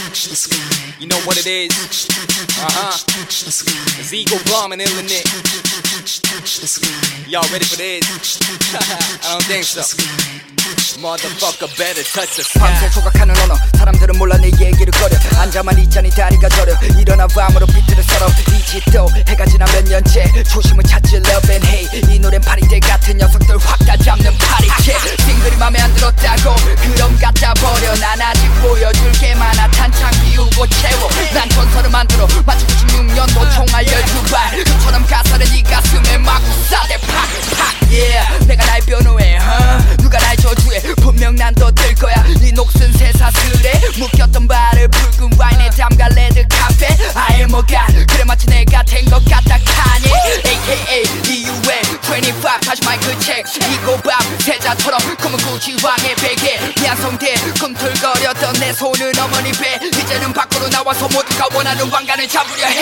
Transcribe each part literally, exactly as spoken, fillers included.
You know what it is? Uh-huh. It's Eagle Bomb and Illinois. Y'all ready for this? I don't think so. Motherfucker better touch the sky. 밤새 조각하는 언어 사람들은 몰라 내 얘기를 거려 앉아만 있자니 다리가 저려 일어나 밤으로 비트를 썰어 이지 또 해가 지나 몇 년째 초심을 찾지 love and hate 이 노래는 파리들 같은 녀석들 확 다 잡는 파리캐 싱글이 맘에 안 들었다고 그럼 갖다 버려 난 아직 보여줄 게 많아 탄창 비우고 채워 난 전설을 만들어 마치 구십육 년도 총알 열두 발 그처럼 가사를 네 가슴에 막 쏴대 팍팍 yeah 내가 날 변호해 huh? 누가 날 저주해 분명 난 더 뜰 거야 이 녹슨 새사슬에 묶였던 발을 붉은 와인에 담가 레드 카페 I am a god 그래 마치 내가 된 것 같다 카니 에이케이에이 이유에 이십오 다시 마이크 책 이고 밤 세자처럼 검은 구찌 왕의 베개 미안성대 꿈틀거렸던 내 손은 어머니 배 이제는 밖으로 나와서 모두가 원하는 왕관을 잡으려 해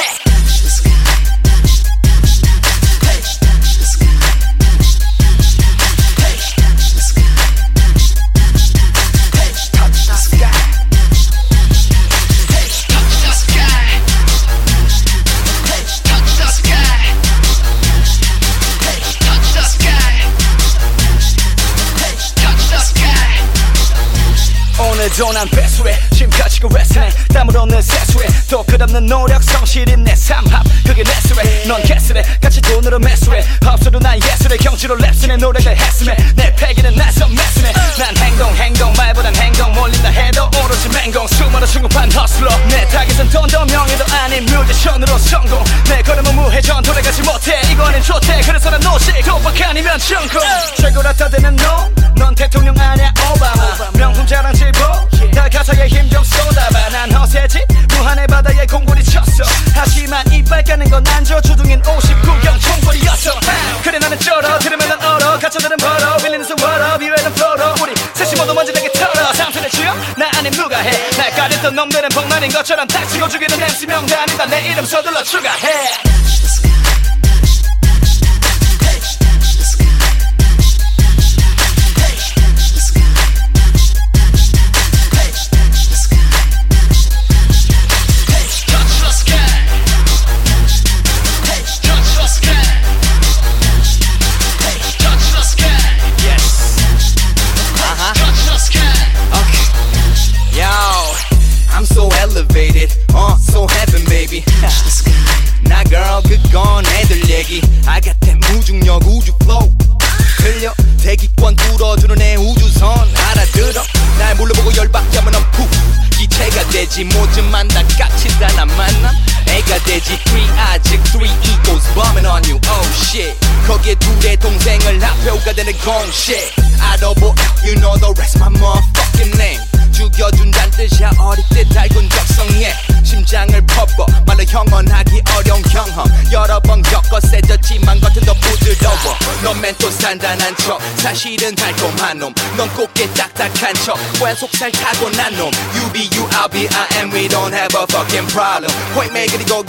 오늘도 난 배수해 침 펴지고 레슨해 땀을 얻는 세수해 또 끝없는 노력 성실인 내 삶합 그게 내 수해 넌 개수래 같이 돈으로 매수해 없어도 난 예술의 경지로 랩스네 노력을 했음에 내 패기는 나서 매수네 난 행동 행동 말보단 행동 몰린다 해도 오로지 맹공 수많은 충급한 허슬러 내 타겟은 돈도 명예도 아닌 뮤지션으로 성공 내 걸음은 무회전 돌아가지 못해 이거는 좋대 그래서 난 노식 도박 아니면 천국 최고라 떠드는 놈넌 대통령 아냐 오바마 명품 자랑 질보 다 가사에 힘 좀 쏟아봐 난 허세지 무한의 바다에 공골이 쳤어 하지만 이빨 까는 건 안 줘 주둥인 오십구 경 총골이었어 그래 나는 쩔어 들으면 난 얼어 가짜들은 벌어 빌리는 손 벌어 비회는 플로로 우리 셋이 모두 먼지 내게 털어 상태를 쥐어 나 아님 누가 해 날 가렸던 놈들은 복날인 것처럼 닥치고 죽이는 엠씨 명단이다 내 이름 서둘러 추가해 elevated, uh, so heaven baby 나 girl 그건 애들 얘기 I got that 무중력 우주 flow 들려 대기권 뚫어주는 내 우주선 알아들어 날 물러보고 열받게 하면 넌 푹 기체가 되지 모즘만 다 깝치다 나 만남 애가 되지 three 아직 three equals bombing on you oh shit 거기에 둘의 동생을 합해오가 되는 공식 알아보 you know the rest my motherfucking name 죽여준단 뜻이야 어릴 때 달군 적성에 심장을 퍼버 말로 형언하기 어려운 경험 여러 번 겪어 세졌지만 겉은 더 부드러워 넌 멘토 산단한 척 사실은 달콤한 놈넌 곱게 딱딱한 척 왜 속살 타고난 놈 You be you I'll be I am we don't have a fucking problem point me 그리고